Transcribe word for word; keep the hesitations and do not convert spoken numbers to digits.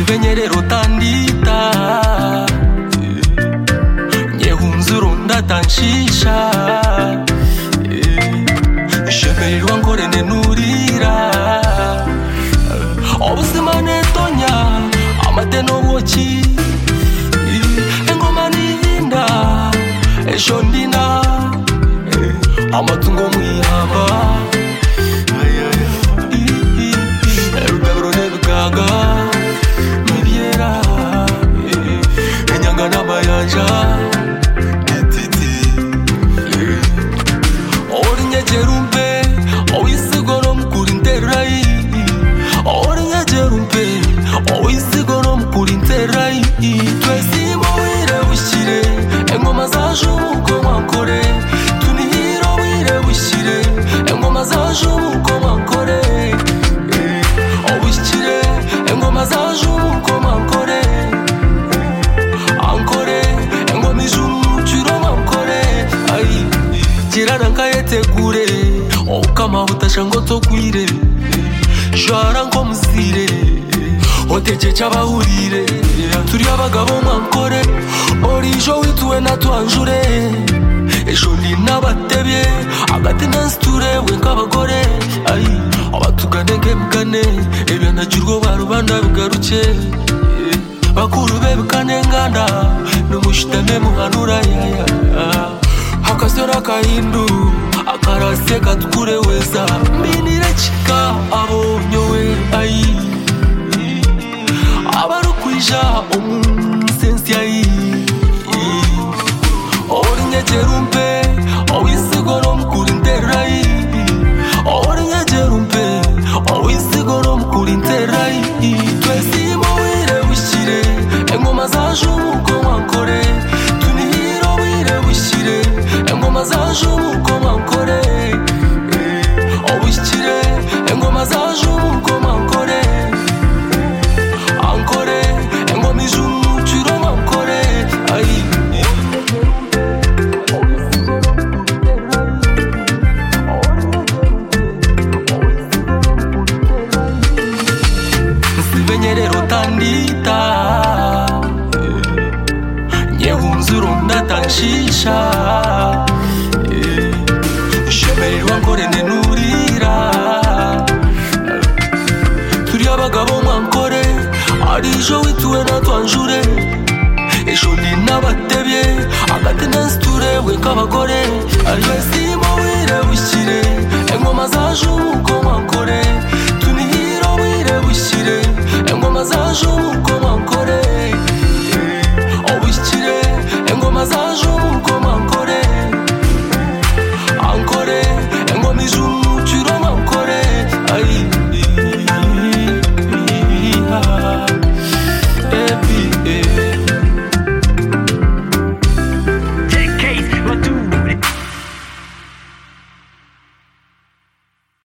Sivenyerero tandita Nyehunzuru ndatanshisha Shemerirwa ngorene nurira Obusima netonya Amateno wochi Engoma nihinda Esho ndina Amatungo mwihamba Rugabro nerugaga Mibiera Enyanga n'amayanja Orinyegera Oisigo no mukuri nterai Orinyegera Oisigo no mukuri nterai Twesimo wire bushire Engoma zaje umuko mwankore Tunihiro wire bushire Engoma zaje umuko mwankore Obushire Engoma zaje umuko mwankore Ankore Engoma ijuru chiro mwankore Ai Jirana nkayetegure Okama utashango tokwire Jara nko musire Oteje cyabahurire Turi abagabo mwankore Orijo wituwe natwanjure Ejo ni nabatebye Agati nansture we nk'abagore Ai abatugane nk'embugane Ebyanagirwa barubanda bigaruke Bakuru bebukane nganda Numushitame muhanura yaya Hakasora kahindu Akarase katukure weza Minire chika abonyowe ai Abarukwija omunsensi ai Orinyegera Oisigo no mukuri nterai Orinyegera Oisigo no mukuri nterai Twesimo wire bushire Engoma zaje umuko mwankore Tunihiro wire bushire Engoma zaje umuko mwankore Obushire Engoma zaje umuko mwankore Ankore Engoma ijuru chiro mwankore Ai Sivenyerero tandita Nyehunzuru ndatanshisha Shemerirwa ngorene nurira Turi abagabo mwankore Arijo wituwe natwanjure Ejo ni nabatebye Agati nansture we nk'abagore Twesimo wire bushire Engoma zaje umuko mwankore Tunihiro wire bushire Engoma zaje umuko mwankore